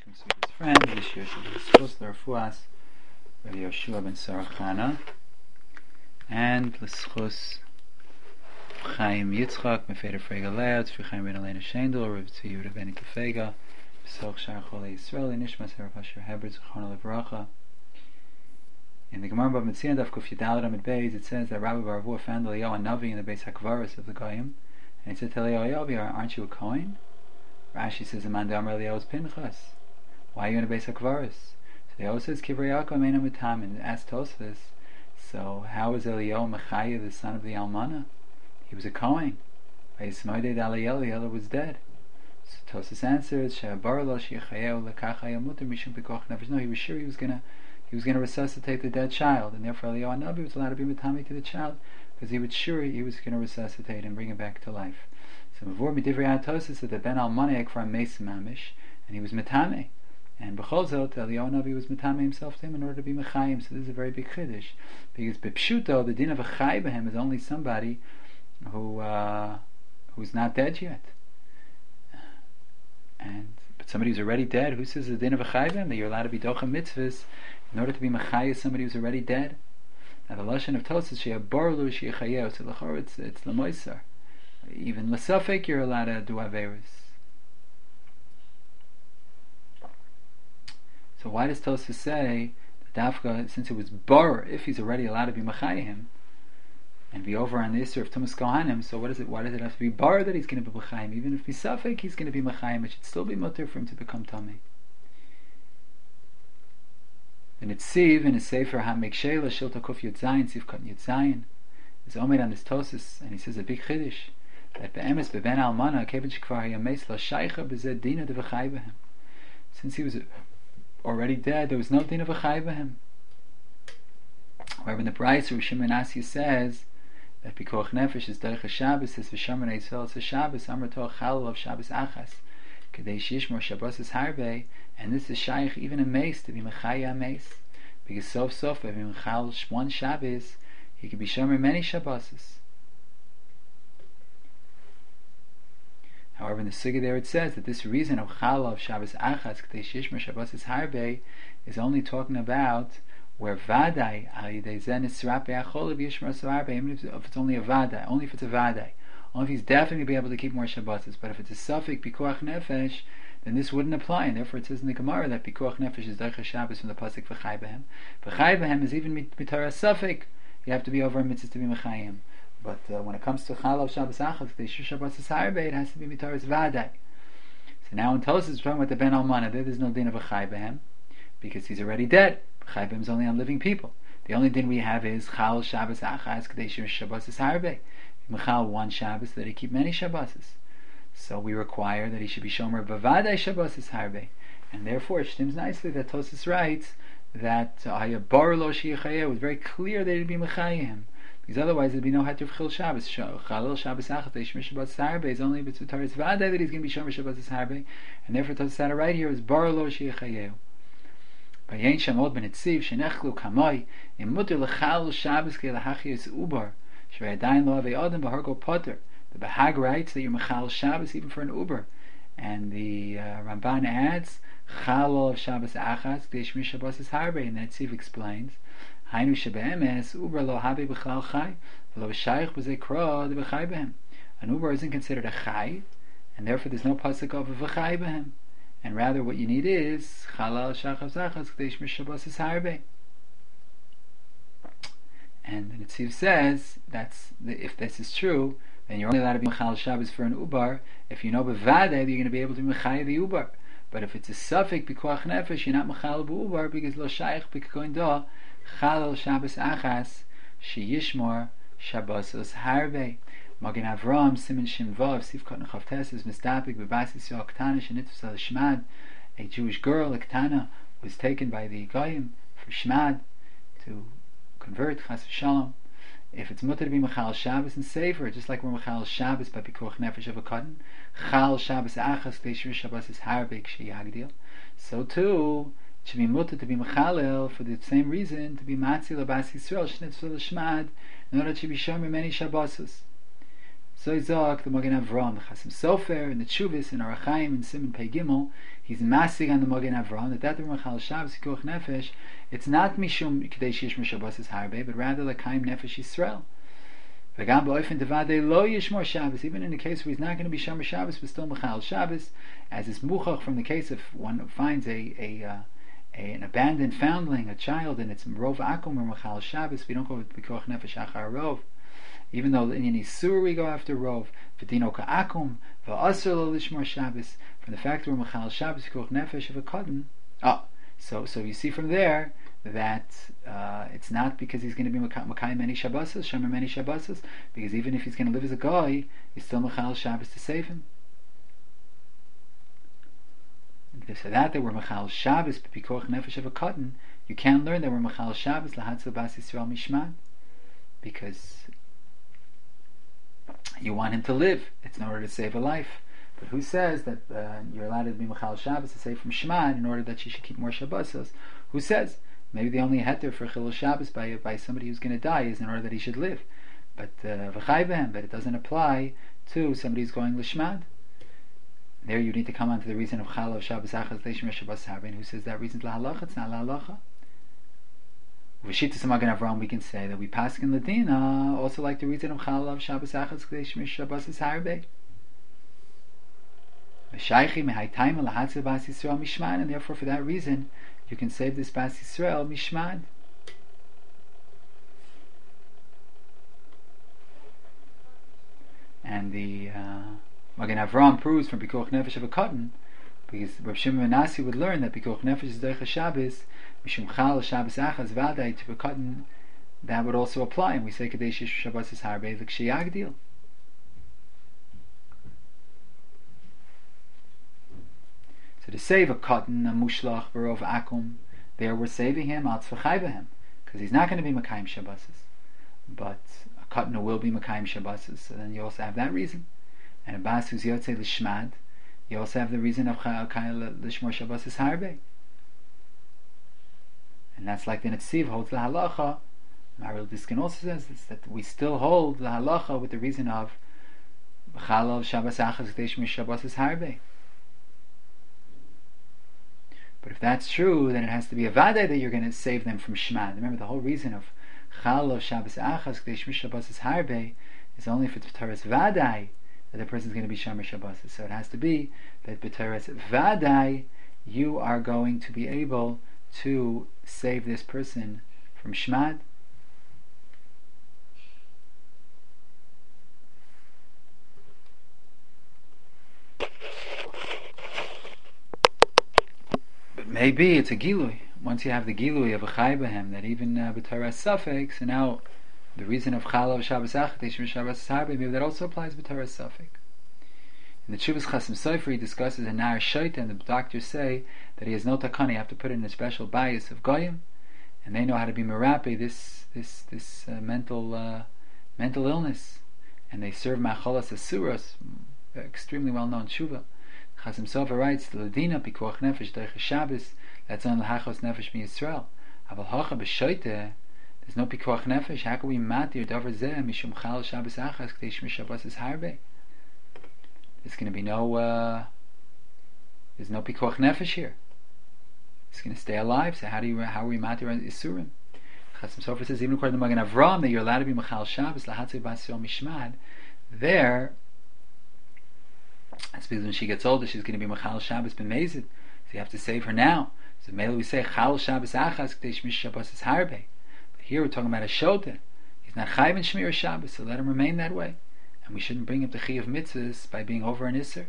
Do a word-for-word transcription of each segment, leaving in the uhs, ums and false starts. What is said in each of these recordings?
from Suda's friend, Yeshua Shebus L'Refuas, Rabbi Yoshua ben Sarachana, and L'Schus Chaim Yitzchak, Mefeder Frega Leah, Tzvi Chaim ben Elena Shendel, Rabbi Tzvi ben Kefega, B'Soch Shar Cholei Yisrael, Nishmas Harav Asher Heber, Zechron Levracha. In the Gemara Bava Metzia Daf Kuf Yudalad Amud Beis, it says that Rabbi Baruch found Eliyahu Navi in the Beis Hakvaros of the Goyim, and he said to Eliyahu, aren't you a Kohen? Rashi says, Amanda Amar Eliyahu is Pinchas. Why are you in a Beis Hakvaros? So Eliyahu says, Kivrei Yaakov Meina Mitam, and asked Tosfos, so how is Eliyahu Mechaya, the son of the Almana? He was a Kohen. Vayismoidei Eliyahu, Eliyahu was dead. So Tosfos answers, She'abar lo she'yachayeu lekach hayamuter mishum pikoch nefesh. No, he was sure he was gonna he was gonna resuscitate the dead child, and therefore Eliyahu Navi was allowed to be mitami to the child because he was sure he was going to resuscitate and bring him back to life. So Mavur Midivrei Tosfos said that Ben Almana from Meis Mamish, and he was mitame. And B'chol Zot, Eliyahu Navi was mitame himself to him in order to be mechayim. So this is a very big chiddush, because b'pshuto the din of a chay b'hem is only somebody who uh, who's not dead yet. And but somebody who's already dead, who says the din of a chay b'hem that you're allowed to be docha mitzvahs in order to be mechayim somebody who's already dead? Now the lashon of Tosfos she'aborlu she'yachayeu, so l'chor it's it's l'moiser. Even l'safek you're allowed to do averos. So why does Tosfos say that Dafka, since it was bar, if he's already allowed to be mechayim and be over on the issur of Tumas Kohanim, so what is it? Why does it have to be bar that he's going to be mechayim? Even if he's safek, he's going to be mechayim. It should still be mutter for him to become tamei. And it's Siv in his Sefer HaMekshela Shilta Kuf Yud Zayin Siv Kat Yud Zayin is Omer on this Tosfos, and he says a big chiddush that be'emes be'ben almana kevin shekvar hayameis la shaycha b'zeh dina de v'chay b'hem. Since he was already dead, there was no din of v'chay b'hem. However, in the Brayso, Rav Shimon Asya says that Pikuach Nefesh is derech HaShabbos, says v'shamar Yisrael it's a Shabbos, amar to'ach chalal of Shabbos achas, kedei shishmor Shabbos is harbe, and this is shaykh even a mace to be mechaya mace, because sof sof if he mechal one Shabbos, he could be shomer many Shabboses. However, in the Sugya there it says that this reason of Chala of Shabbos Achas K'tei Shishmer Shabbos is Harbe is only talking about where Vadai Alidei Zen is Serape Achol of Yishmer Sarbe, even if it's only a Vadai, only if it's a Vadai, only if he's definitely be able to keep more Shabbos. But if it's a Suffolk Pikuach Nefesh, then this wouldn't apply, and therefore it says in the Gemara that Pikuach Nefesh is Derech Shabbos from the pasuk V'chai B'hem. V'chai B'hem is even Mitara Suffolk. You have to be over a mitzvah to be Mechayim. But uh, when it comes to Chalav Shabbos Achas, the Shir Shabbos is Harbe, it has to be Mitaris Vadai. So now in Tosfos, we're talking about the Ben Almana. There, there's no din of a Chai B'hem, because he's already dead. Chai B'hem is only on living people. The only din we have is Chal Shabbos Achas, K'dei Shir Shabbos is Harbe. Mechal one Shabbos, that he keep many Shabboses. So we require that he should be Shomer B'vadai Shabbos is Harbe. And therefore, it stems nicely that Tosfos writes that Hayabar Lo She'yachayeh was very clear that he'd be Mechayim. Because otherwise there'd be no Heter of Chil Shabbos. Chalil Shabbos Achat Shmir Shabbos Harbe is only with Taris Vadai that he's going to be Shomer Shabbos Harbe, and therefore Tosfos had it right here is Bar Lo She'yachayeu. Vayein Shamod ben Etziv Shenechlu Kamoi Imuter Lechal Shabbos Ke Lahachius Ubar Shvayadain Lo Avei Adam B'Hargo Potter. The Bahag writes that you're Mechal Shabbos even for an Uber, and the uh, Ramban adds Chalil of Shabbos Achas Ke Shmir Shabbos Harbe, and that Etziv explains Hainu shebe'emes uber lo habe b'chlal chai v'lo b'shayich b'zei kro de b'chai b'hem. An uber isn't considered a chai, and therefore there's no pasuk of a v'chai b'hem. And rather what you need is chalal shachav zachas k'dei shmir shabbos is harbe. And the Netziv says that's the, if this is true, then you're only allowed to be mechal Shabbos for an ubar if you know b'vadei that you're going to be able to be mechai the ubar. But if it's a suffix b'kuach nefesh, you're not mechal b'ubar because lo shayich b'koin da. Chalal Shabbos Achas Sheyishmor Shabbosos Harbe. Magen Avram Siman Shin Vav Sivkot Nechavtes is Mistapik Bebasis Yol Ktana Shenitus Al Shmad. A Jewish girl, a Ktana, was taken by the Goyim for Shmad to convert Chas v'Shalom. If it's mutter to be Mechal Shabbos and Sefer, just like we're Mechal Shabbos by Pikuach Nefesh of a Cotton, Chal Shabbos Achas K'dei Shabbos is Harbe K'sheyagdil. So too it should be mutter to be mechalel for the same reason to be matzi labas Yisrael shnitzvah l'shmad in order to be shomer many Shabbosos. So Zok the Magen Avram, the Chasim Sofer, and the Tshuvos, and Arachayim, and Simon Pei Gimel, he's masig on the Magen Avraham that that the Mechal Shabbos Pikuach Nefesh, it's not mishum K'dei Shishmor Shabbos Harbe, but rather L'Kaim Nefesh Yisrael. V'gam ba'ofen devadei lo yishmor Shabbos, even in the case where he's not going to be Shomer Shabbos, but still Mechal Shabbos, as is muchach from the case of one finds a a, uh, a an abandoned foundling, a child, and it's Rov Akum or Mechal Shabbos. We don't go with Pikuach Nefesh Achar Rov. Even though in Yisur we go after Rov, V'dino Ka'akum, V'asur lo lishmor Shabbos, from the fact that we're Mechal Shabbos Pikuach Nefesh of a Koden. Oh, so so you see from there that uh, it's not because he's going to be Makai many Shabbosos, Shomer many Shabbosos, because even if he's going to live as a guy, he's still Mechal Shabbos to save him. So that they were Mechal Shabbos Pikuach Nefesh of a Koden, you can't learn that we're Mechal Shabbos Lahatzel Bas Yisrael Mishmad, because you want him to live. It's in order to save a life. But who says that uh, you're allowed to be Mechal Shabbos to save from Shemad in order that she should keep more Shabbosos? Who says? Maybe the only heter for Chilul Shabbos by by somebody who's going to die is in order that he should live. But v'chai behem, but it doesn't apply to somebody who's going Lishmad. There you need to come on to the reason of Chalav Shabbos Achaz Leishmer Shabbos Harbein. Who says that reason's lahalacha? It's not lahalacha. V'shittas Magen Avraham, we can say that we paskin Ladina also like the reason of Chalav Shabbos Achaz Leishmer Shabbos Harbein. And therefore for that reason you can save this Bas Yisrael Mishmad. And the uh, Magen Avraham proves from Pikuach Nefesh of a Koden, because Rav Shimon ben Nasi would learn that Pikuach Nefesh is Deicha Shabbos Mishum Chal Shabbos Achaz Vadai to a Koden, that would also apply, and we say Kadesh Shabbos is Harbe L'Kshiyagdil. So to save a Kotten, a Mushlach, Barov Akum, there we're saving him, Al Tzvachai because he's not going to be Makayim Shabbosos. But a Kotten will be Makayim Shabbosos, so then you also have that reason. And a Bas who's Yotzei L'Shmad, you also have the reason of Chayil L'Shmor Shabbosos Harbe. And that's like the Netziv holds the Halacha. Maharil Diskin also says this, that we still hold the Halacha with the reason of Chalav Shabbos Achaz K'dei Shmir Shabbosos Harbe. But if that's true, then it has to be a Vadai that you're going to save them from Shmad. Remember, the whole reason of Chalav Shabbos Achaz K'dei Shmir Shabbosos Harbe is only for B'teres Vadai that the person is going to be Shomer Shabbosos. So it has to be that B'teres Vadai you are going to be able to save this person from Shmad. Maybe it's a gilui. Once you have the gilui of a chai b'hem, that even uh, b'taras suffix, and now the reason of chalav Shabbos Achad Shabbos Harbe, maybe that also applies b'taras suffix. In the Tshuvas Chasim Sofer, he discusses a nar shaita, and the doctors say that he has no takana. You have to put in a special bias of goyim, and they know how to be merape this this this uh, mental uh, mental illness, and they serve machalas asuras, extremely well known tshuva. Chasim Sofer writes, the Ladina Pikuach Nefesh Deicha Shabbos, that's on L'Hachos Nefesh Mi Yisrael. Aval Hacha B'Shoite, there's no Pikuach Nefesh. How can we matir Dover Zeh Mishum Chal Shabbos Achas K'dei Shmir Shabbos Harbe? There's going to be no, uh, there's no Pikuach Nefesh here. It's going to stay alive. So how do you, how are we matir on Isurim? Chasim Sofer says, even according to Magen Avraham, that you're allowed to be Mechal Shabbos Lahatzei Bas Yom Mishmad. There, that's because when she gets older, she's going to be Mechal Shabbos Ben Mezid. So you have to save her now. So mainly we say Chal Shabbos Achas K'dei Shmir Shabbos is Harbe. But here we're talking about a Shota. He's not Chayv and Shmir Shabbos, so let him remain that way. And we shouldn't bring up the Chi of Mitzvahs by being over an Isser.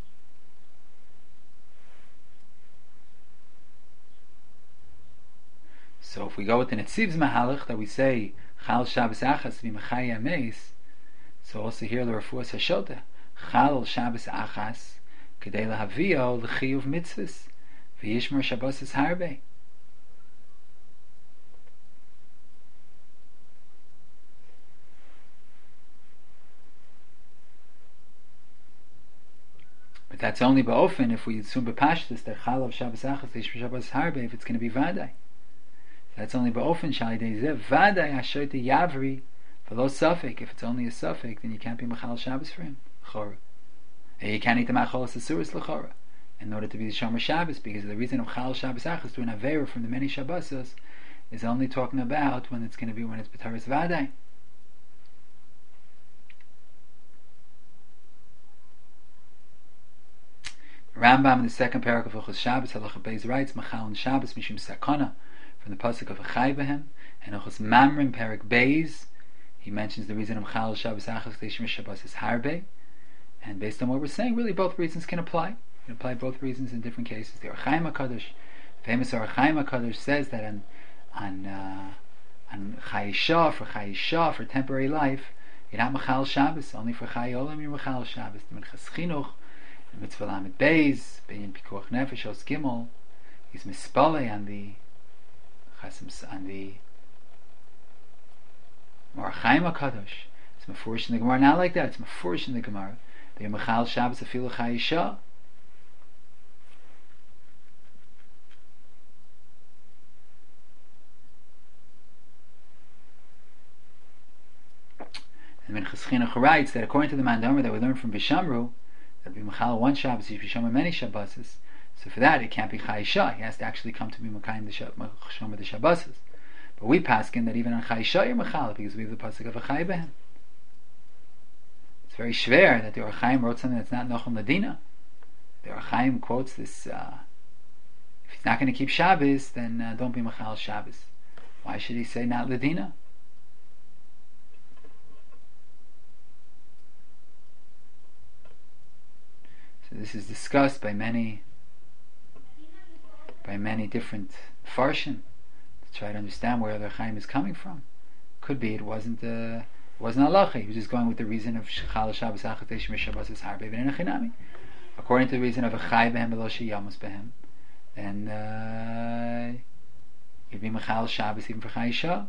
So if we go with the Netziv's Mahalach that we say Chal Shabbos Achas to be Mechaya Meis, so also here the Refuas HaShota. Chal Shabbos Achas Kedei Lahavio L'Chiyuv Mitzvahs V'Yishmor Shabbos Harbe. But that's only ba'ofen if we assume b'pashtus that Chal of Shabbos Achas V'Yishmor Shabbos Harbe, if it's going to be Vadai. That's only ba'ofen Shalidei Zeh Vadai Hashote Yavri V'lo Safek. If it's only a Safek, then you can't be Mechal Shabbos for him. You can't eat the macholas asuras l'chora. in order to be the Shomer Shabbos, because the reason of Chal Shabbos Achas to an Avera from the many Shabbosos is only talking about when it's going to be when it's B'taras Vadai. Rambam in the second paragraph of Hilchos Shabbos Halacha Beis writes Machal and Shabbos Mishum Sakana from the pasuk of Achai Behem, and Hilchos Mamrim Perak Beis he mentions the reason of Chal Shabbos Achas K'dei Shabbos is Harbe, and based on what we're saying, really both reasons can apply. You can apply both reasons in different cases. The Or Chaim HaKadosh, famous Or Chaim HaKadosh says that on on uh, on Chayisha for Chayisha for temporary life, you're not Machal Shabbos. Only for Chay Olam you're Machal Shabbos. The Minchas Chinuch, the Mitzvah Lamed Beis, Bein Pikuach Nefesh Os Gimel, he's mispale on the Chasim on the Or Chaim HaKadosh. It's mefurish in the Gemara not like that. It's mefurish in the Gemara. The Machal Shabbos Afilu Chayisha. And Minchas Chinuch writes that according to the Mandomer that we learned from Bishamru, that be Machal one Shabbos, you should Shomer many Shabboses. So for that, it can't be Chayisha. He has to actually come to be Makayim the Shomer the Shabboses. But we paskin that even on Chayisha you're Machal, because we have the pasuk of Achai Behem. It's very schwer that the Or Chaim wrote something that's not Nochum Ladina. The Or Chaim quotes this, uh, if he's not going to keep Shabbos, then uh, don't be Machal Shabbos. Why should he say not Ladina? So this is discussed by many by many different farshim to try to understand where the Chaim is coming from. Could be it wasn't uh, it wasn't halacha. He was just going with the reason of Chal Shabbos Achas Shmish Shabbos is Harbe V'Nein Chinami. According to the reason of a Chai Behem V'Lo Sheyamus Behem, then uh, you'd be Machal Shabbos even for Chayisha.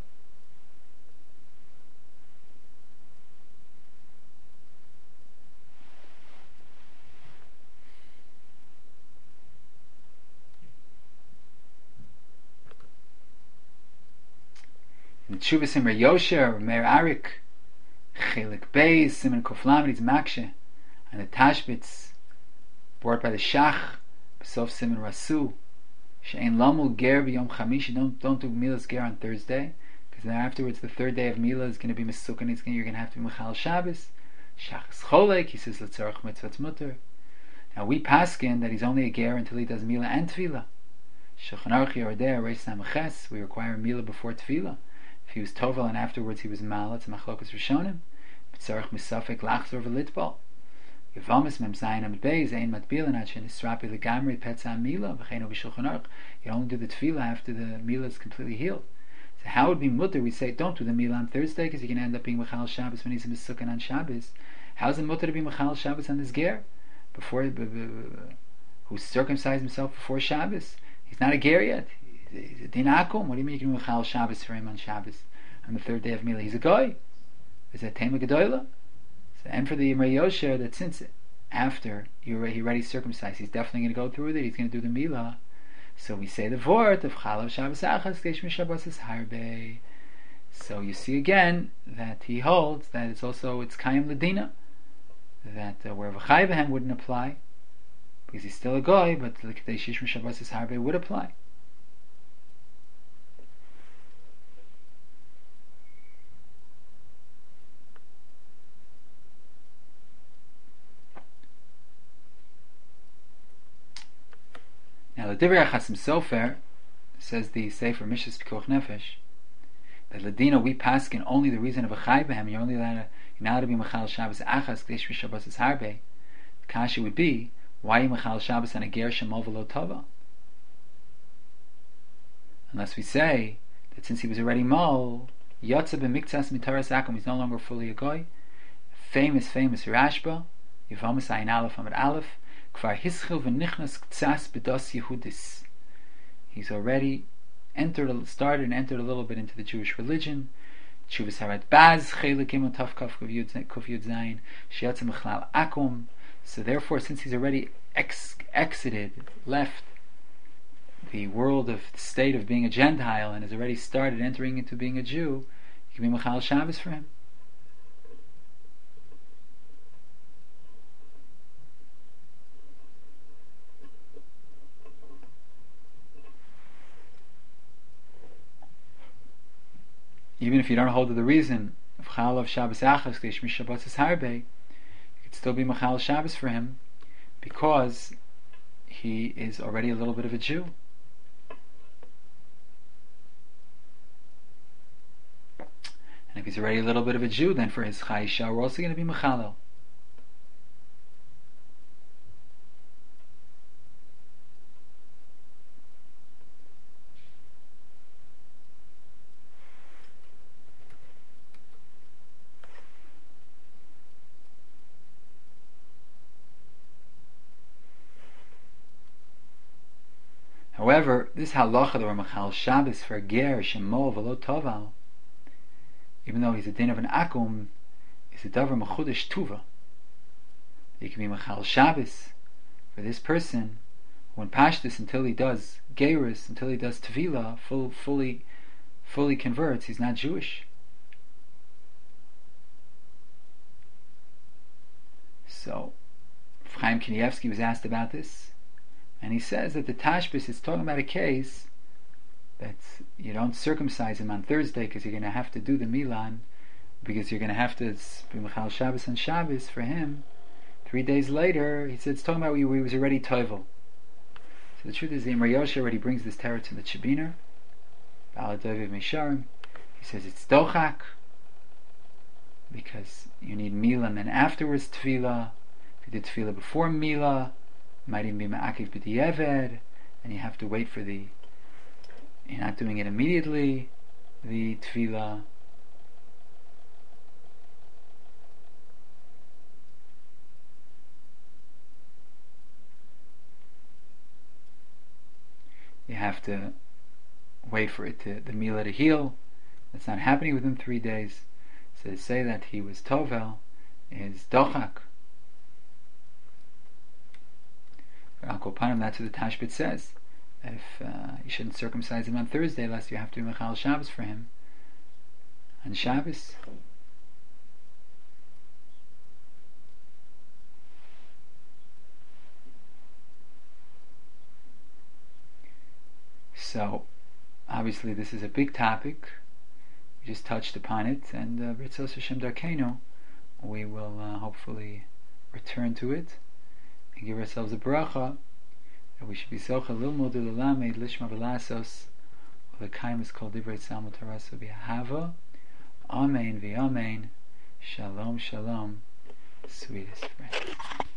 In the Tshuvas Imre Yosher, Meir Arik, Chelik Beis, Simon Kuflam, it's Makshe, and the Tashbitz, brought by the Shach, Besof Simon Rasu, She'en Lamul Ger B'Yom Chamishi, don't, don't do Milas Ger on Thursday, because then afterwards, the third day of Mila is going to be Mesukkan, you're going to have to be Mechal Shabbos. Shach is Cholek, he says, L'tzarech Mitzvot Mutter. Now we paskin that he's only a Ger until he does Mila and Tefillah. Shulchan Aruch Yerodeh, Reis Namaches, we require Mila before Tefillah. If he was Tovel and afterwards he was Mal, it's a Machlokas Rishonim. B'tzarech Misafek Lachzor V'Litbol. Yevamis Mem Zayin Amid Beis, Ein Matbilan Achen Israpi Legamri Petza Mila, V'cheinu B'Shulchan Aruch. You only do the Tefillah after the Mila is completely healed. So how would it be mutter? We say don't do the Mila on Thursday because you can end up being Mechal Shabbos when he's in Mesukkan on Shabbos. How's it mutter to be Mechal Shabbos on this Ger? Before, b- b- b- who circumcised himself before Shabbos? He's not a Ger yet. He's a Din Akum. What do you mean you can do Mechal Shabbos for him on Shabbos? On the third day of Mila, he's a Goy. Is that Tema Gedoyla? So, and for the Imre Yosher, that since after he already circumcised, he's definitely going to go through with it, he's going to do the Mila. So we say the Vort of Chalav Shabbos Achas K'dei Shabbos is Harbe. So you see again that he holds that it's also it's Kayim Ladina, that uh, where V'chai V'hem wouldn't apply because he's still a Goy, but the K'dei Shabbos is Harbe would apply. Now the Divrei Chasim Sofer says the Sefer Mishas Pikuach Nefesh that Ladina we paskin only the reason of a Chai Behem. You're only allowed to, you're not allowed to be Machal Shabbos Achas K'dei Shabbos is Harbe. The kasha would be why you Machal Shabbos on a Ger Shemol V'Lo Tova? Unless we say that since he was already Mol Yotze B'Miktzas Mitaras Akum, he's no longer fully a Goy. Famous, famous Rashba Yevamis Ayin Aleph Amid Aleph. Kvar hischil v'nichnas k'tzas b'das Yehudis. He's already entered, started and entered a little bit into the Jewish religion. Tshuvas Harat Baz chelik imon taf kaf kuf yud zayin shiatz mechlal akum. So therefore, since he's already ex- exited, left the world of the state of being a Gentile and has already started entering into being a Jew, you can be Mechal Shabbos for him. even if you don't hold to the reason of Chalav Shabbos Achas K'day Shmiras Shabbos is Harbe, you could still be Machal Shabbos for him, because he is already a little bit of a Jew. And if he's already a little bit of a Jew, then for his Chayisha, we're also going to be Mechalel. However, this halacha that we're Machal Shabbos for Ger, Shemo, V'lo Toval, even though he's a din of an akum, is a davar mechudesh tuva. He can be Machal Shabbos for this person who in Pashtus, until he does Geirus, until he does Tevila, full, fully fully converts, he's not Jewish. So Chaim Kanievsky was asked about this, and he says that the Tashbis is talking about a case that you don't circumcise him on Thursday because you're going to have to do the Milan, because you're going to have to be Mechal Shabbos and Shabbos for him. Three days later, he said it's talking about where he was already Toivel. So the truth is, the Imre Yoshe already brings this terror to the Chibiner, Baladoviv Misharim. He says it's Dochak, because you need Mila and then afterwards Tefillah. If you did Tefillah before Mila, it might even be Ma'akiv B'di'eved, and you have to wait for the, you're not doing it immediately, the Tefillah. You have to wait for it to, the Mila to heal. That's not happening within three days. So to say that he was Tovel is Dochak. For Al Kopanim, that's what the Tashbit says. That if uh, you shouldn't circumcise him on Thursday, lest you have to do Mechal Shabbos for him on Shabbos. So, obviously, this is a big topic. We just touched upon it, and B'Ritzos Hashem Darkeinu, we will uh, hopefully return to it and give ourselves a bracha. We should be socha lilmod ulalamed lishma v'lasos v'lekayim is called divrei tzalmud tarasu b'hava. Amen v'amen. Shalom shalom, sweetest friend.